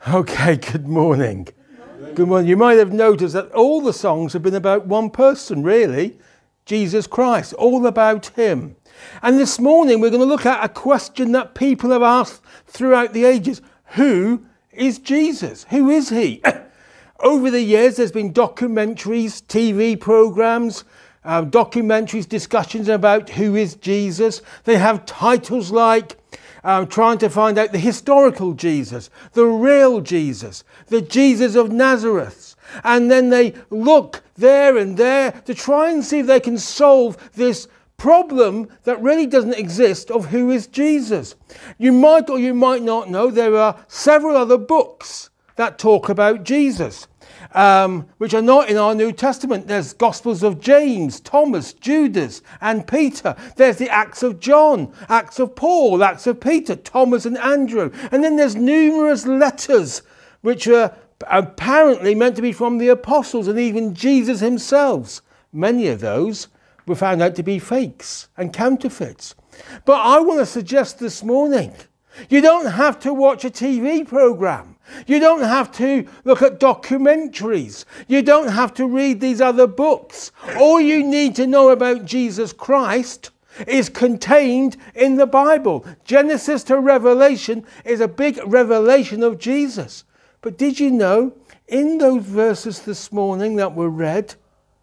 Okay, good morning. Good morning. You might have noticed that all the songs have been about one person, really, Jesus Christ, all about him. And this morning we're going to look at a question that people have asked throughout the ages. Who is Jesus? Who is he? Over the years there's been documentaries, TV programs, documentaries, discussions about who is Jesus. They have titles like trying to find out the historical Jesus, the real Jesus, the Jesus of Nazareth. And then they look there and there to try and see if they can solve this problem that really doesn't exist of who is Jesus. You might or you might not know there are several other books that talk about Jesus, which are not in our New Testament. There's Gospels of James, Thomas, Judas and Peter. There's the Acts of John, Acts of Paul, Acts of Peter, Thomas and Andrew. And then there's numerous letters which are apparently meant to be from the apostles and even Jesus himself. Many of those were found out to be fakes and counterfeits. But I want to suggest this morning, you don't have to watch a TV program. You don't have to look at documentaries. You don't have to read these other books. All you need to know about Jesus Christ is contained in the Bible. Genesis to Revelation is a big revelation of Jesus. But did you know, in those verses this morning that were read,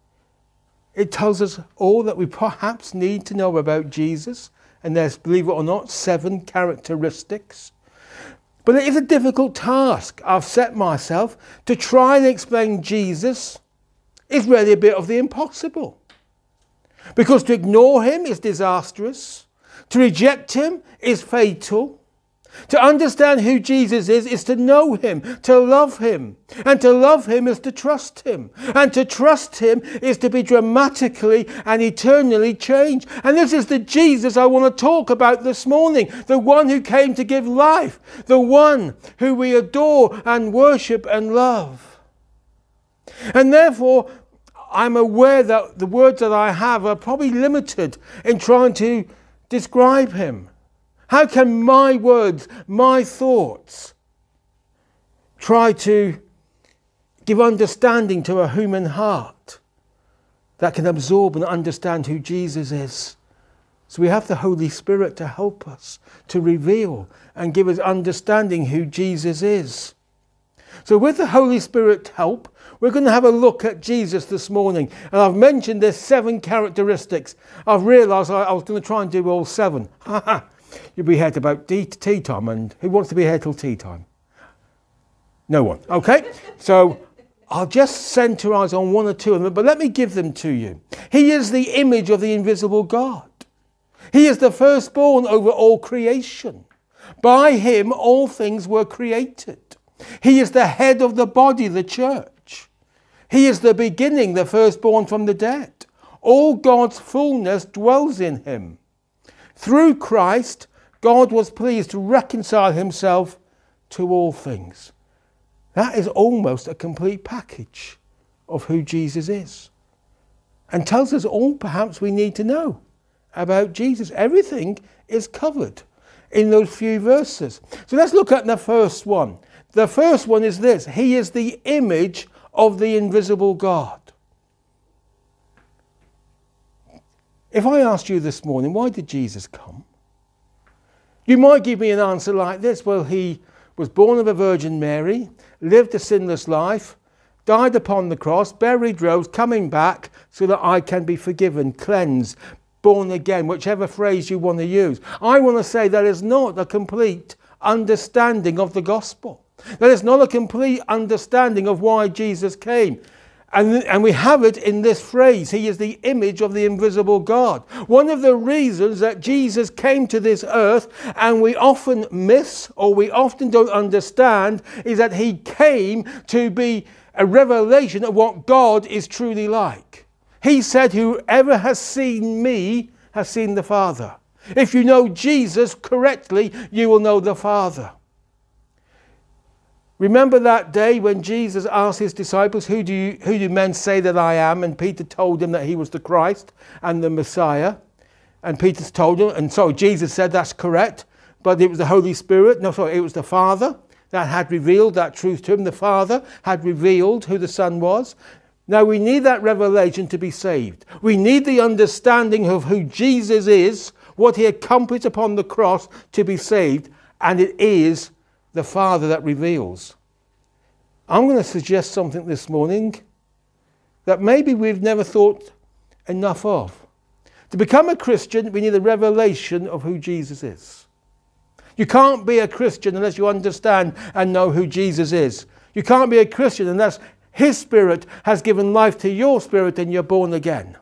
it tells us all that we perhaps need to know about Jesus. And there's, believe it or not, 7 characteristics. But it is a difficult task I've set myself to try and explain Jesus is really a bit of the impossible. Because to ignore him is disastrous. To reject him is fatal. To understand who Jesus is to know him, to love him. And to love him is to trust him. And to trust him is to be dramatically and eternally changed. And this is the Jesus I want to talk about this morning. The one who came to give life. The one who we adore and worship and love. And therefore, I'm aware that the words that I have are probably limited in trying to describe him. How can my words, my thoughts, try to give understanding to a human heart that can absorb and understand who Jesus is? So we have the Holy Spirit to help us, to reveal and give us understanding who Jesus is. So with the Holy Spirit help, we're going to have a look at Jesus this morning. And I've mentioned there's 7 characteristics. I've realised I was going to try and do all 7. You'll be here till about tea time, and who wants to be here till tea time? No one. Okay, so I'll just centralise on 1 or 2 of them, but let me give them to you. He is the image of the invisible God. He is the firstborn over all creation. By him all things were created. He is the head of the body, the church. He is the beginning, the firstborn from the dead. All God's fullness dwells in him. Through Christ, God was pleased to reconcile himself to all things. That is almost a complete package of who Jesus is. And tells us all perhaps we need to know about Jesus. Everything is covered in those few verses. So let's look at the first one. The first one is this. He is the image of the invisible God. If I asked you this morning, why did Jesus come? You might give me an answer like this. Well, he was born of a Virgin Mary, lived a sinless life, died upon the cross, buried, rose, coming back so that I can be forgiven, cleansed, born again, whichever phrase you want to use. I want to say that is not a complete understanding of the gospel. That is not a complete understanding of why Jesus came. And we have it in this phrase, he is the image of the invisible God. One of the reasons that Jesus came to this earth, and we often miss or we often don't understand, is that he came to be a revelation of what God is truly like. He said, whoever has seen me has seen the Father. If you know Jesus correctly, you will know the Father. Remember that day when Jesus asked his disciples, who do men say that I am? And Peter told him that he was the Christ and the Messiah. And Peter told him, and so Jesus said that's correct, but it was the Holy Spirit. No, sorry, it was the Father that had revealed that truth to him. The Father had revealed who the Son was. Now we need that revelation to be saved. We need the understanding of who Jesus is, what he accomplished upon the cross to be saved. And it is the Father that reveals. I'm going to suggest something this morning that maybe we've never thought enough of. To become a Christian, we need a revelation of who Jesus is. You can't be a Christian unless you understand and know who Jesus is. You can't be a Christian unless his Spirit has given life to your spirit and you're born again.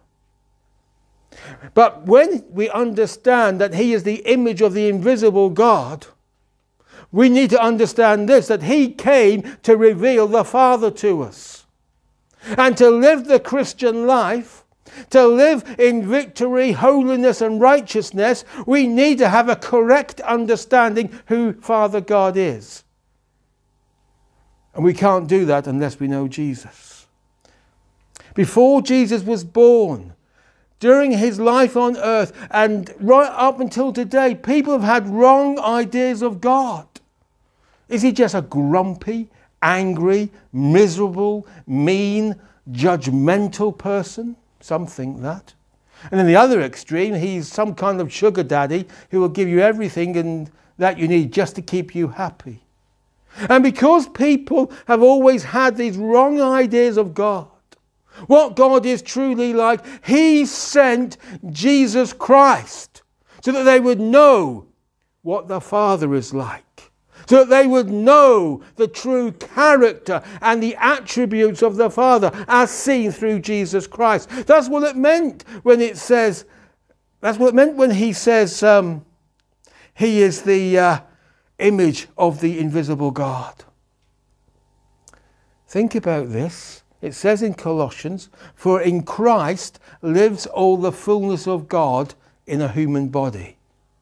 But when we understand that he is the image of the invisible God, we need to understand this, that he came to reveal the Father to us. And to live the Christian life, to live in victory, holiness and righteousness, we need to have a correct understanding who Father God is. And we can't do that unless we know Jesus. Before Jesus was born, during his life on earth, and right up until today, people have had wrong ideas of God. Is he just a grumpy, angry, miserable, mean, judgmental person? Some think that. And in the other extreme, he's some kind of sugar daddy who will give you everything and that you need just to keep you happy. And because people have always had these wrong ideas of God, what God is truly like, he sent Jesus Christ so that they would know what the Father is like. So that they would know the true character and the attributes of the Father as seen through Jesus Christ. That's what it meant when it says, that's what it meant when he says he is the image of the invisible God. Think about this. It says in Colossians, for in Christ lives all the fullness of God in a human body.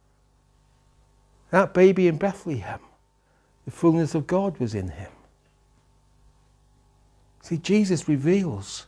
That baby in Bethlehem, the fullness of God was in him. See, Jesus reveals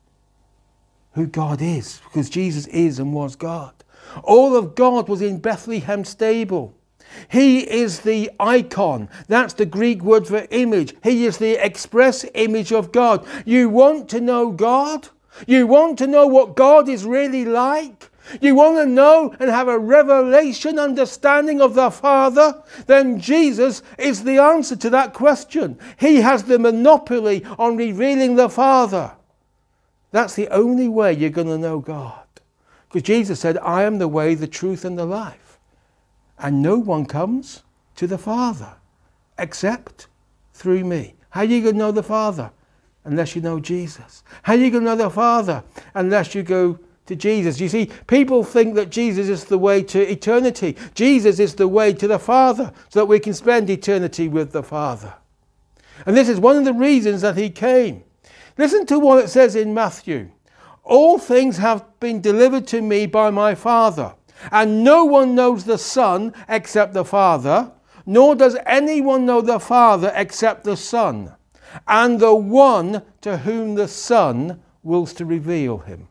who God is, because Jesus is and was God. All of God was in Bethlehem stable. He is the icon. That's the Greek word for image. He is the express image of God. You want to know God? You want to know what God is really like? You want to know and have a revelation understanding of the Father? Then Jesus is the answer to that question. He has the monopoly on revealing the Father. That's the only way you're going to know God. Because Jesus said, I am the way, the truth and the life. And no one comes to the Father except through me. How are you going to know the Father? Unless you know Jesus. How are you going to know the Father? Unless you go to Jesus. You see, people think that Jesus is the way to eternity. Jesus is the way to the Father, so that we can spend eternity with the Father. And this is one of the reasons that he came. Listen to what it says in Matthew. All things have been delivered to me by my Father, and no one knows the Son except the Father, nor does anyone know the Father except the Son, and the one to whom the Son wills to reveal him.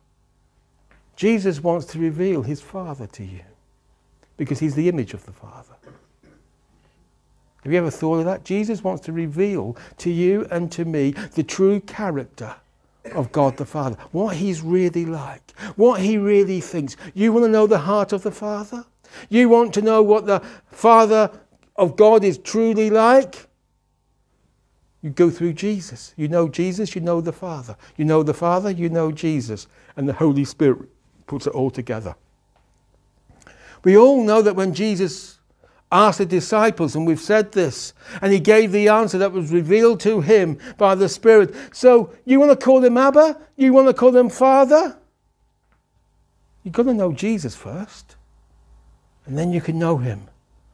Jesus wants to reveal his Father to you because he's the image of the Father. Have you ever thought of that? Jesus wants to reveal to you and to me the true character of God the Father, what he's really like, what he really thinks. You want to know the heart of the Father? You want to know what the Father of God is truly like? You go through Jesus. You know Jesus, you know the Father. You know the Father, you know Jesus. And the Holy Spirit puts it all together. We all know that when Jesus asked the disciples, and we've said this, and he gave the answer that was revealed to him by the Spirit. So you want to call him Abba? You want to call him Father? You've got to know Jesus first, and then you can know him.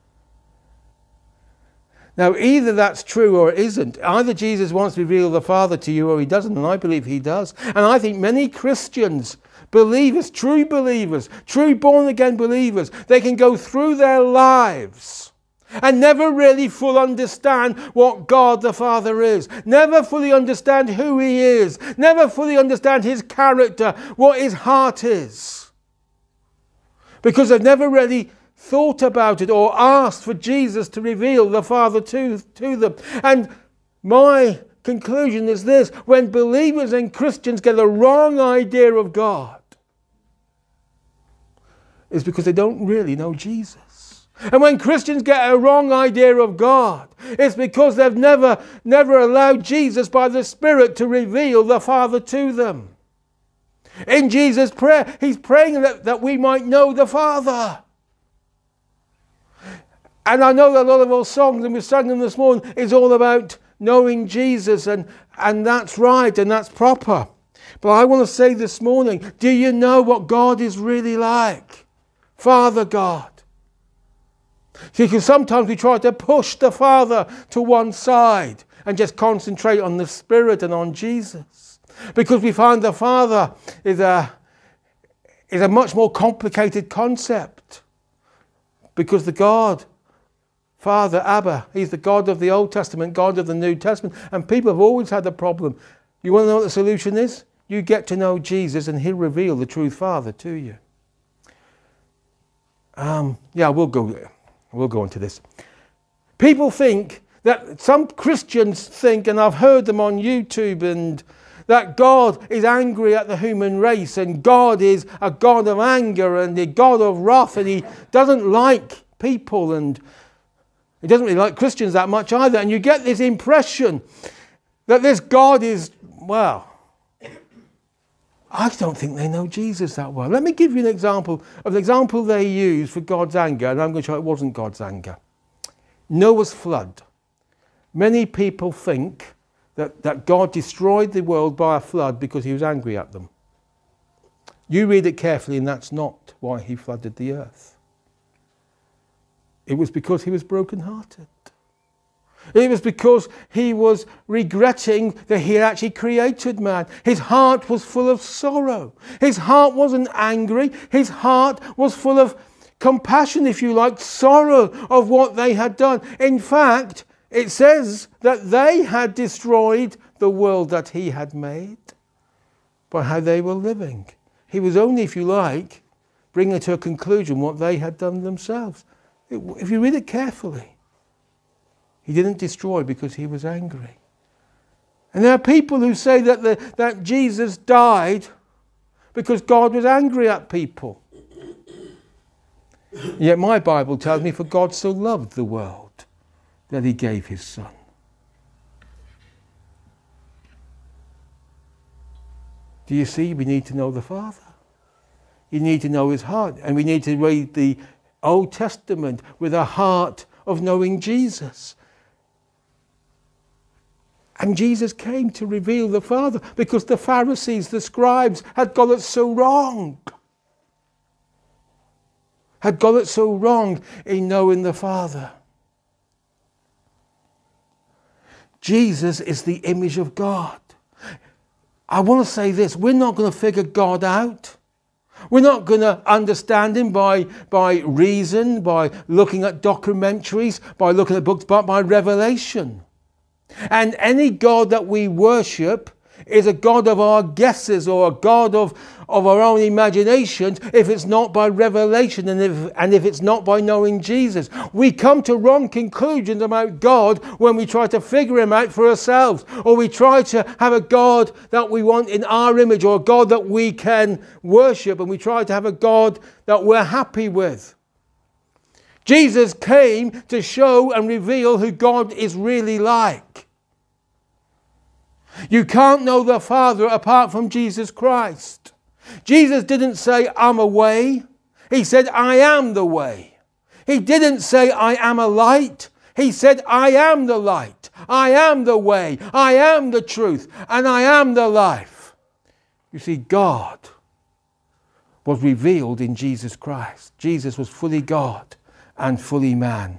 Now, either that's true or it isn't. Either Jesus wants to reveal the Father to you or he doesn't, and I believe he does. And I think many Christians, believers, true born-again believers, they can go through their lives and never really fully understand what God the Father is, never fully understand who he is, never fully understand his character, what his heart is, because they've never really thought about it or asked for Jesus to reveal the Father to them. And my conclusion is this: when believers and Christians get a wrong idea of God, it's because they don't really know Jesus. And when Christians get a wrong idea of God, it's because they've never allowed Jesus by the Spirit to reveal the Father to them. In Jesus' prayer, he's praying that we might know the Father. And I know that a lot of our songs, and we sang them this morning, is all about knowing Jesus, and that's right and that's proper. But I want to say this morning, do you know what God is really like? Father God. See, because sometimes we try to push the Father to one side and just concentrate on the Spirit and on Jesus. Because we find the Father is a much more complicated concept. Because the God, Father, Abba, he's the God of the Old Testament, God of the New Testament. And people have always had the problem. You want to know what the solution is? You get to know Jesus and he'll reveal the true Father to you. We'll go into this. People think that some Christians think, and I've heard them on YouTube, and that God is angry at the human race, and God is a God of anger and a God of wrath, and he doesn't like people, and he doesn't really like Christians that much either. And you get this impression that this God is, well, I don't think they know Jesus that well. Let me give you an example of the example they use for God's anger, and I'm going to show it wasn't God's anger. Noah's flood. Many people think that God destroyed the world by a flood because he was angry at them. You read it carefully, and that's not why he flooded the earth. It was because he was brokenhearted. It was because he was regretting that he had actually created man. His heart was full of sorrow. His heart wasn't angry. His heart was full of compassion, if you like, sorrow of what they had done. In fact, it says that they had destroyed the world that he had made by how they were living. He was only, if you like, bringing to a conclusion what they had done themselves. If you read it carefully, he didn't destroy because he was angry. And there are people who say that Jesus died because God was angry at people. Yet my Bible tells me, for God so loved the world that he gave his Son. Do you see? We need to know the Father. You need to know his heart. And we need to read the Old Testament with a heart of knowing Jesus. And Jesus came to reveal the Father because the Pharisees, the scribes, had got it so wrong. Had got it so wrong in knowing the Father. Jesus is the image of God. I want to say this, we're not going to figure God out. We're not going to understand him by reason, by looking at documentaries, by looking at books, but by revelation. And any God that we worship is a God of our guesses or a God of our own imaginations if it's not by revelation and if it's not by knowing Jesus. We come to wrong conclusions about God when we try to figure him out for ourselves, or we try to have a God that we want in our image, or a God that we can worship, and we try to have a God that we're happy with. Jesus came to show and reveal who God is really like. You can't know the Father apart from Jesus Christ. Jesus didn't say, I'm a way. He said, I am the way. He didn't say, I am a light. He said, I am the light. I am the way. I am the truth. And I am the life. You see, God was revealed in Jesus Christ. Jesus was fully God and fully man.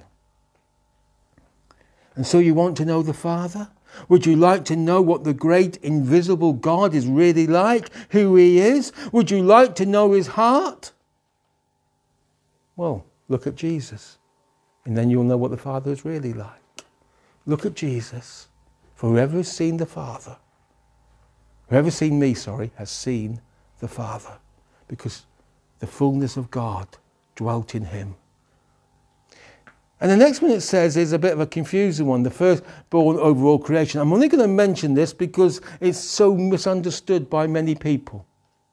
And so you want to know the Father? Would you like to know what the great invisible God is really like, who he is? Would you like to know his heart? Well, look at Jesus, and then you'll know what the Father is really like. Look at Jesus. For whoever has seen the Father, whoever has seen me, has seen the Father, because the fullness of God dwelt in him, And the next one it says is a bit of a confusing one, the firstborn over all creation. I'm only going to mention this because it's so misunderstood by many people.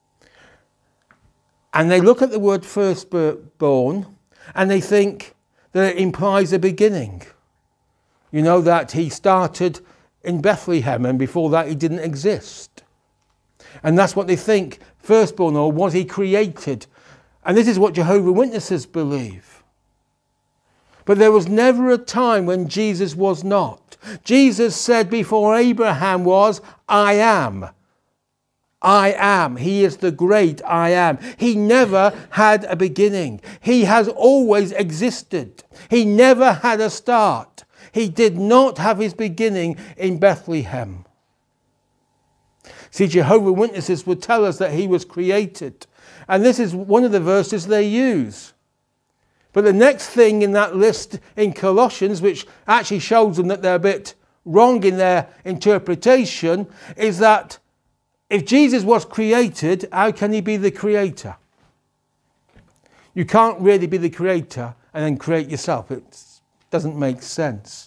And they look at the word firstborn and they think that it implies a beginning. You know, that he started in Bethlehem and before that he didn't exist. And that's what they think, firstborn, or was he created? And this is what Jehovah's Witnesses believe. But there was never a time when Jesus was not. Jesus said before Abraham was, I am. I am. He is the great I am. He never had a beginning. He has always existed. He never had a start. He did not have his beginning in Bethlehem. See, Jehovah's Witnesses would tell us that he was created. And this is one of the verses they use. But the next thing in that list in Colossians, which actually shows them that they're a bit wrong in their interpretation, is that if Jesus was created, how can he be the creator? You can't really be the creator and then create yourself. It doesn't make sense.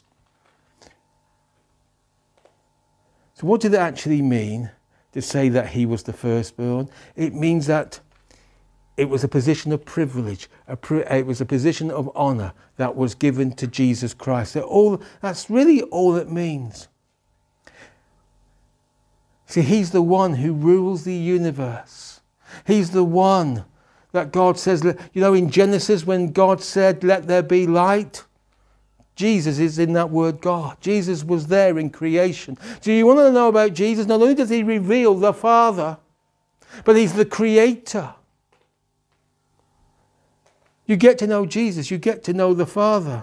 So what did it actually mean to say that he was the firstborn? It means that it was a position of privilege. It was a position of honour that was given to Jesus Christ. That's really all it means. See, he's the one who rules the universe. He's the one that God says, you know, in Genesis when God said, let there be light, Jesus is in that word God. Jesus was there in creation. Do you want to know about Jesus? Not only does he reveal the Father, but he's the creator. You get to know Jesus, you get to know the Father.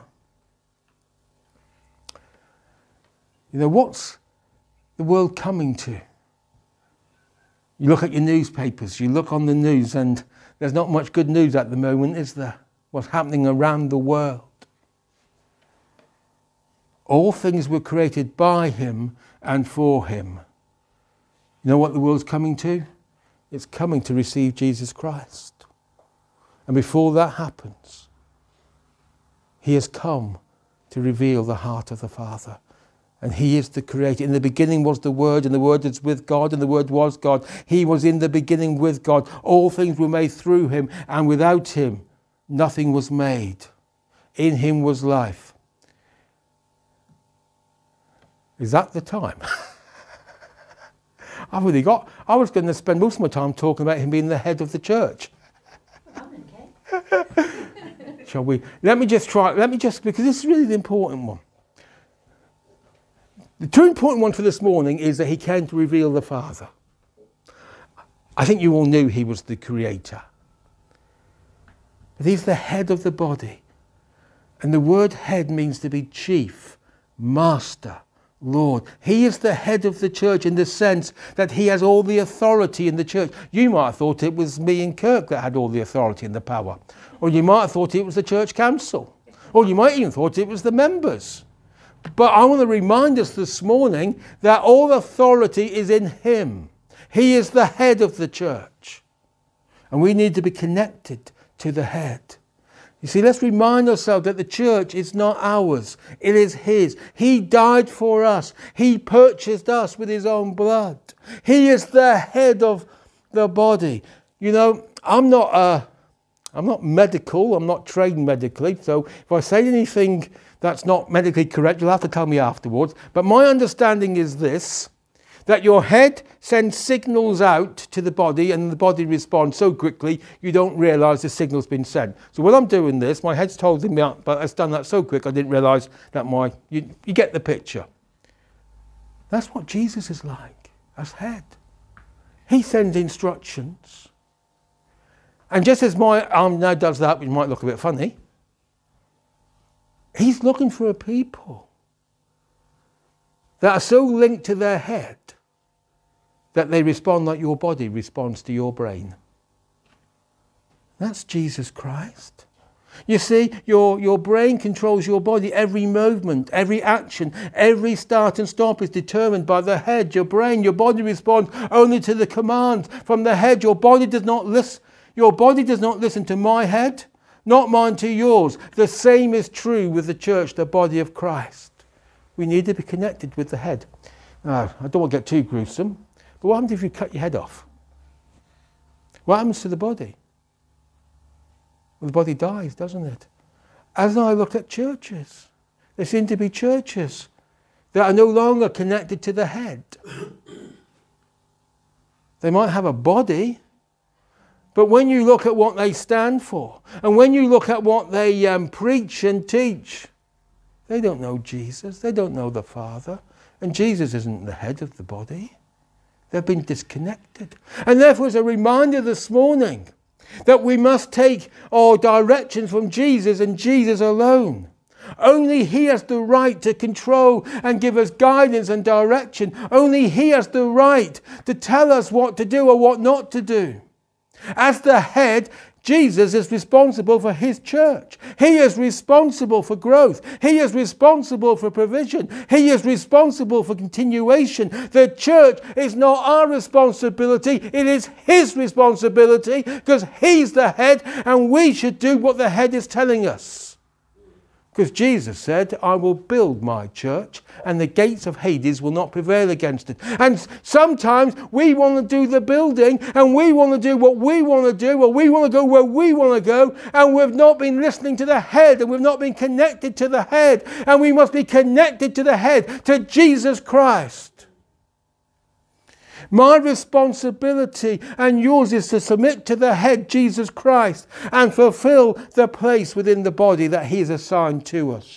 You know, what's the world coming to? You look at your newspapers, you look on the news, and there's not much good news at the moment, is there? What's happening around the world? All things were created by him and for him. You know what the world's coming to? It's coming to receive Jesus Christ. And before that happens, he has come to reveal the heart of the Father. And he is the creator. In the beginning was the Word, and the Word is with God, and the Word was God. He was in the beginning with God. All things were made through him, and without him, nothing was made. In him was life. Is that the time? I was going to spend most of my time talking about him being the head of the church. Shall we? Let me just, because this is really the important one. The two important one for this morning is that he came to reveal the Father. I think you all knew he was the creator. But he's the head of the body. And the word head means to be chief, master, Lord. He is the head of the church in the sense that he has all the authority in the church. You might have thought it was me and Kirk that had all the authority and the power. Or you might have thought it was the church council. Or you might even thought it was the members. But I want to remind us this morning that all authority is in him. He is the head of the church. And we need to be connected to the head. You see, let's remind ourselves that the church is not ours. It is his. He died for us. He purchased us with his own blood. He is the head of the body. You know, I'm not medical. I'm not trained medically. So if I say anything that's not medically correct, you'll have to tell me afterwards. But my understanding is this, that your head sends signals out to the body and the body responds so quickly you don't realise the signal's been sent. So when I'm doing this, my head's holding me up, but it's done that so quick I didn't realise that you get the picture. That's what Jesus is like, as head. He sends instructions. And just as my arm now does that, which might look a bit funny, he's looking for a people that are so linked to their head that they respond like your body responds to your brain. That's Jesus Christ. You see, your brain controls your body. Every movement, every action, every start and stop is determined by the head, your brain. Your body responds only to the commands from the head. Your body does not listen to my head. not mine to yours. The same is true with the church, the body of Christ. We need to be connected with the head. Now, I don't want to get too gruesome, but what happens if you cut your head off? What happens to the body? Well, the body dies, doesn't it? As I look at churches, there seem to be churches that are no longer connected to the head. They might have a body, but when you look at what they stand for, and when you look at what they preach and teach, they don't know Jesus, they don't know the Father, and Jesus isn't the head of the body. They've been disconnected. And therefore it's a reminder this morning that we must take our directions from Jesus and Jesus alone. Only He has the right to control and give us guidance and direction. Only He has the right to tell us what to do or what not to do. As the head, Jesus is responsible for His church. He is responsible for growth. He is responsible for provision. He is responsible for continuation. The church is not our responsibility. It is His responsibility because He's the head and we should do what the head is telling us. Because Jesus said, I will build my church and the gates of Hades will not prevail against it. And sometimes we want to do the building and we want to do what we want to do, or we want to go where we want to go, and we've not been listening to the head and we've not been connected to the head. And we must be connected to the head, to Jesus Christ. My responsibility and yours is to submit to the head, Jesus Christ, and fulfill the place within the body that He has assigned to us.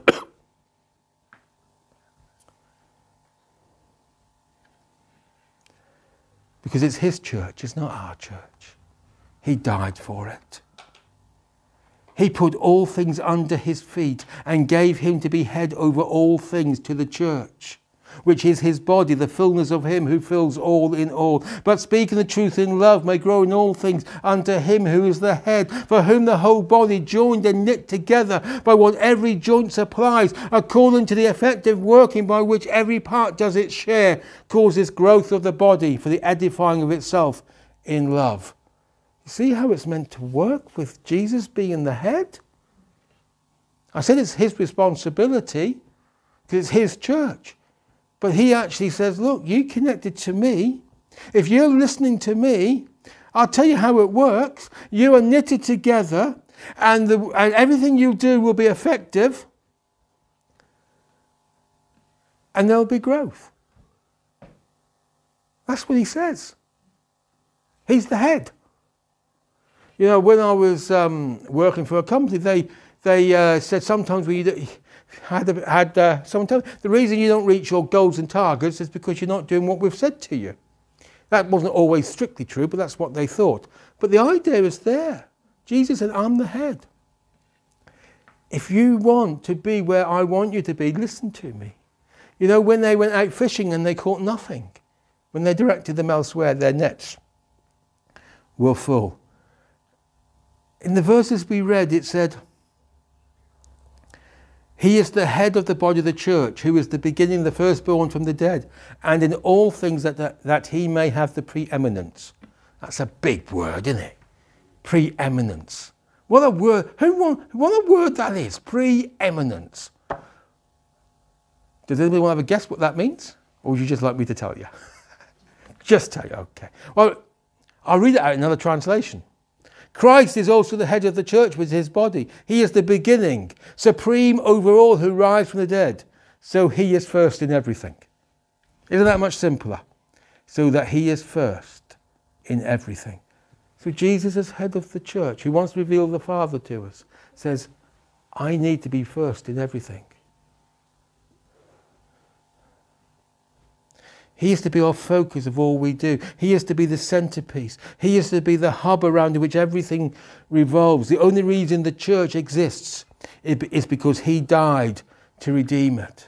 Because it's His church, it's not our church. He died for it. He put all things under His feet and gave Him to be head over all things to the church, which is His body, the fullness of Him who fills all in all. But speaking the truth in love may grow in all things unto Him who is the head, for whom the whole body joined and knit together by what every joint supplies, according to the effective working by which every part does its share, causes growth of the body for the edifying of itself in love. You see how it's meant to work with Jesus being the head? I said it's His responsibility because it's His church. But He actually says, look, you connected to me. If you're listening to me, I'll tell you how it works. You are knitted together and everything you do will be effective. And there'll be growth. That's what He says. He's the head. You know, when I was working for a company, they said sometimes sometimes the reason you don't reach your goals and targets is because you're not doing what we've said to you. That wasn't always strictly true, but that's what they thought. But the idea is there. Jesus said, I'm the head. If you want to be where I want you to be, listen to me. You know, when they went out fishing and they caught nothing, when they directed them elsewhere, their nets were full. In the verses we read, it said, He is the head of the body of the church, who is the beginning, the firstborn from the dead, and in all things that He may have the preeminence. That's a big word, isn't it? Preeminence. What a word! What a word that is! Preeminence. Does anybody want to have a guess what that means, or would you just like me to tell you? Just tell you, okay. Well, I'll read it out in another translation. Christ is also the head of the church with His body. He is the beginning, supreme over all who rise from the dead. So He is first in everything. Isn't that much simpler? So that He is first in everything. So Jesus as head of the church, who wants to reveal the Father to us, says, I need to be first in everything. He is to be our focus of all we do. He is to be the centerpiece. He is to be the hub around which everything revolves. The only reason the church exists is because He died to redeem it.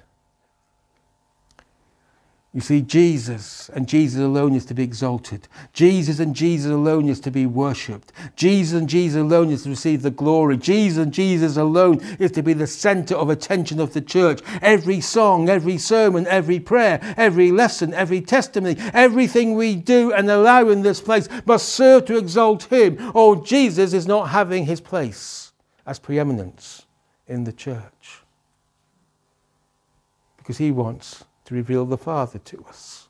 You see, Jesus and Jesus alone is to be exalted. Jesus and Jesus alone is to be worshipped. Jesus and Jesus alone is to receive the glory. Jesus and Jesus alone is to be the center of attention of the church. Every song, every sermon, every prayer, every lesson, every testimony, everything we do and allow in this place must serve to exalt Him, or Jesus is not having His place. as preeminence in the church. Because he wants to reveal the Father to us.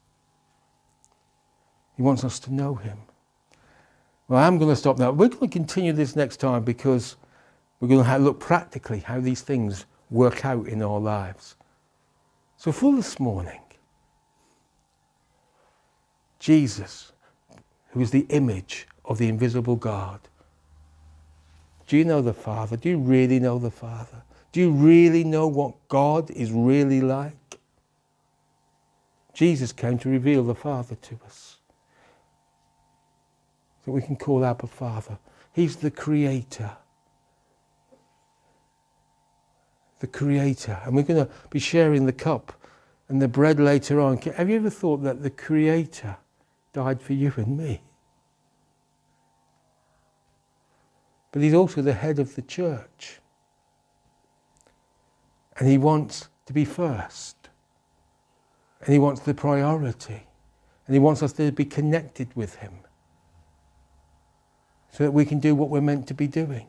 He wants us to know him. Well, I'm going to stop now. We're going to continue this next time because we're going to look practically how these things work out in our lives. So for this morning, Jesus, who is the image of the invisible God. Do you know the Father? Do you really know the Father? Do you really know what God is really like? Jesus came to reveal the Father to us. So we can call Abba Father. He's the Creator. The Creator. And we're going to be sharing the cup and the bread later on. Have you ever thought that the Creator died for you and me? But he's also the head of the church. And he wants to be first. And he wants the priority. And he wants us to be connected with him. So that we can do what we're meant to be doing.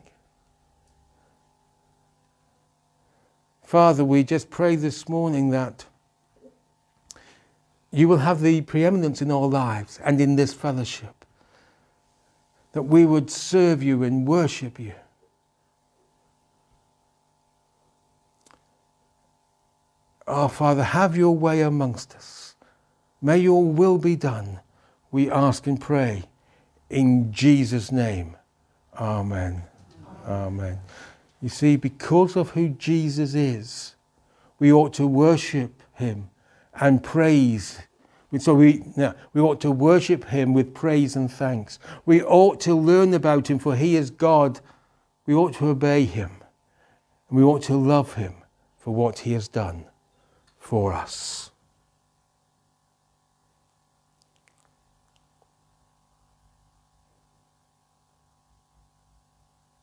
Father, we just pray this morning that you will have the preeminence in our lives and in this fellowship. That we would serve you and worship you. Oh, Father, have your way amongst us. May your will be done, we ask and pray. In Jesus' name, amen. Amen. You see, because of who Jesus is, we ought to worship him and praise. So we ought to worship him with praise and thanks. We ought to learn about him, for he is God. We ought to obey him. And we ought to love him for what he has done for us.